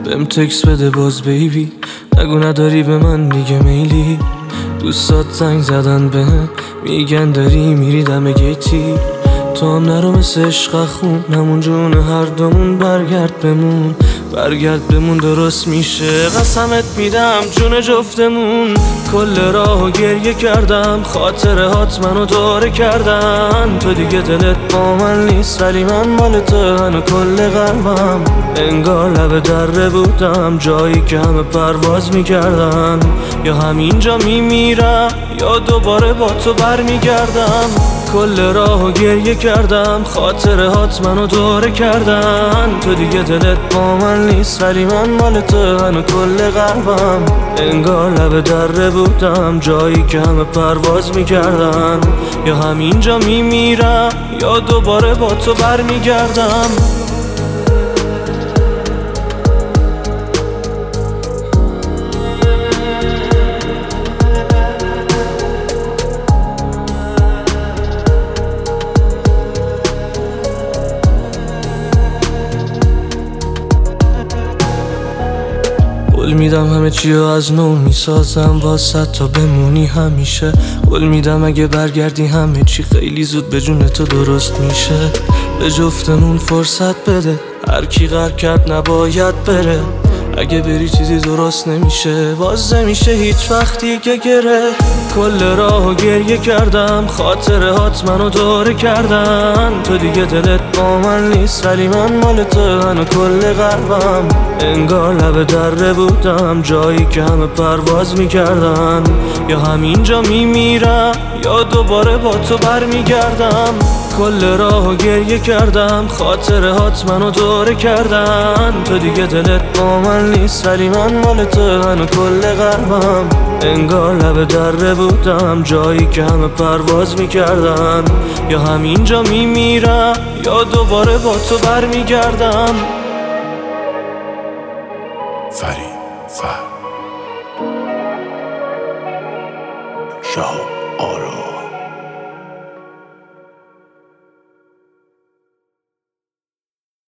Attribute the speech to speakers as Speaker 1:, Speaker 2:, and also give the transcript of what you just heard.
Speaker 1: بهم تکس بده باز بیبی، نگو نداری به من دیگه میلی. دوستات زنگ زدن بهم میگن داری میری دم گیتی. تو هم نرو مثل عشق خون، همون جون هر دومون. برگرد بمون درست میشه. قسمت میدم جون جفتمون. کل راهو گریه کردم، خاطره هات منو داره کردن. تو دیگه دلت با من نیست ولی من مال تو هنو کل قلبم. انگار لب دره بودم، جایی که همه پرواز میکردن. یا همینجا میمیرم یا دوباره با تو برمیگردم. کل راهو گریه کردم، خاطره هات منو داره کردن. تو دیگه دلت با من نیست ولی من مال تو هنو کل قلبم. انگار لب دره بودم، جایی که همه پرواز میکردن. یا همینجا میمیرم یا دوباره با تو برمیگردم. قول میدم همه چیو از نو میسازم واسه تا بمونی همیشه. قول میدم اگه برگردی همه چی خیلی زود به جون تو درست میشه. به جفتمون فرصت بده، هر کی قهر کرد نباید بره. اگه بری چیزی درست نمیشه، باز نمیشه هیچ وقتی که گره. کل راهو گریه کردم، خاطره هات منو داره کردن. تو دیگه دلت با من نیست ولی من مال تو هنو کل قلبم. انگار لب دره بودم، جایی که همه پرواز میکردن. یا همینجا میمیرم یا دوباره با تو برمیگردم. کل راهو گریه کردم، خاطره هات منو داره کردن. تو دیگه دلت با من نیست ولی من مال تو هنو کل قلبم. انگار لب دره بودم، جایی که همه پرواز میکردن. یا همینجا میمیرم یا دوباره با تو برمیگردم.
Speaker 2: فرید فهم شهاب آرا